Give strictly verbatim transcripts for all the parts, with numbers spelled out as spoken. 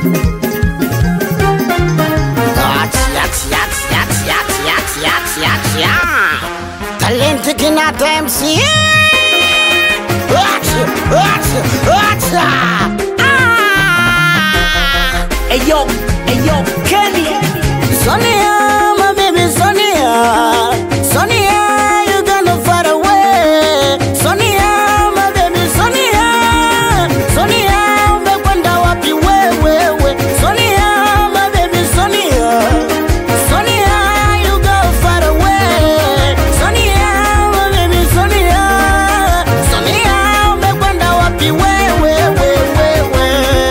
Talenti Kinata M C. Acha, acha, acha. Ah! Ayo, ayo, Kenny. Sonia, my baby Sonia. Sonia, you gonna far away. Sonia, my baby Sonia. Sonia, umekwenda wapi wewe we. Sonia, my baby Sonia. Sonia, you go far away. Sonia, my baby Sonia. Sonia, umekwenda wapi wewe we we we.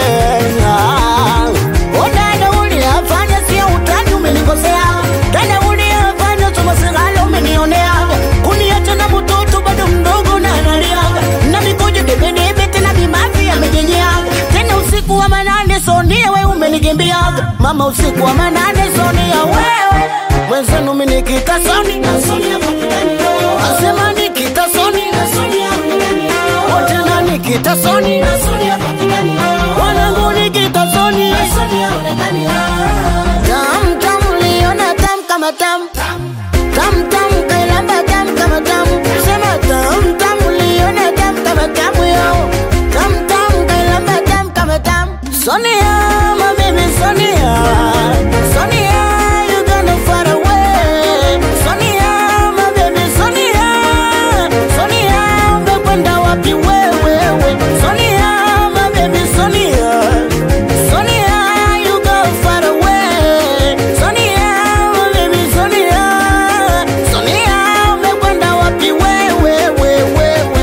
Ona uliafanya sio utani, umenikosea. Tena uliafanya choma sigalo umenionea. Kuniacha na mtoto bado mdogo na analia. Na mikojo debedebe tena mimafi amejenyea. Tena usiku wa manane Sonia wewe umenikimbia. Mama usiku wa manane Sonia wewe. Mwenzenu mimi nikita Sonia na Sonia kapitani. Asema nikita Sonia na Sonia kapitani. Wote na nikita Sonia na Sonia kapitani. Wanangu nikita Sonia na Sonia kapitani. Tam tam liona tam kama tam. Tam tam kailamba tam kama tam. Sema tam tam liona tam kama tam yo. Tam tam kailamba tam kama tam. Sonia, my baby Sonia. Sonia, you gonna far away. Sonia, my baby Sonia. Sonia, umekwenda wapi wewe we. Sonia, my baby Sonia. Sonia, you go far away. Sonia, my baby Sonia. Sonia, umekwenda wapi wewe we we we.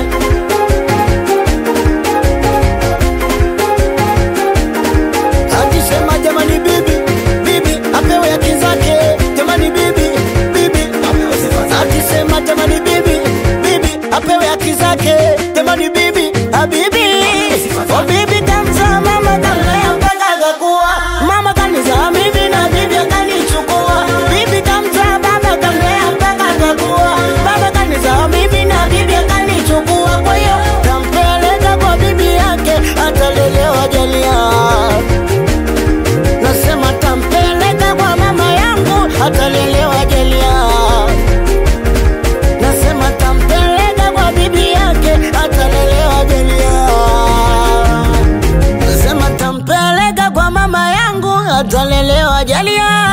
Akisema jamani bibi, bibi apewe haki zake. Jamani bibi, bibi apewe sifa zake. Akisema jamani bibi, bibi apewe haki zake. Jamani bibi, habibi. Oh bibi kamza mama kamlea mpaka akakuwa. Mama kanizaa mimi na bibi akanichukua. Bibi kamza baba kamlea mpaka akakuwa. Baba kanizaa mimi na bibi akanichukua. Kwa hiyo tampeleka kwa bibi yake atalelewa jalia. Nasema tampeleka kwa mama yangu atalelewa jalia. Nasema tampeleka kwa bibi yake atalelewa jalia. Nasema tampeleka kwa mama yangu atalelewa jalia.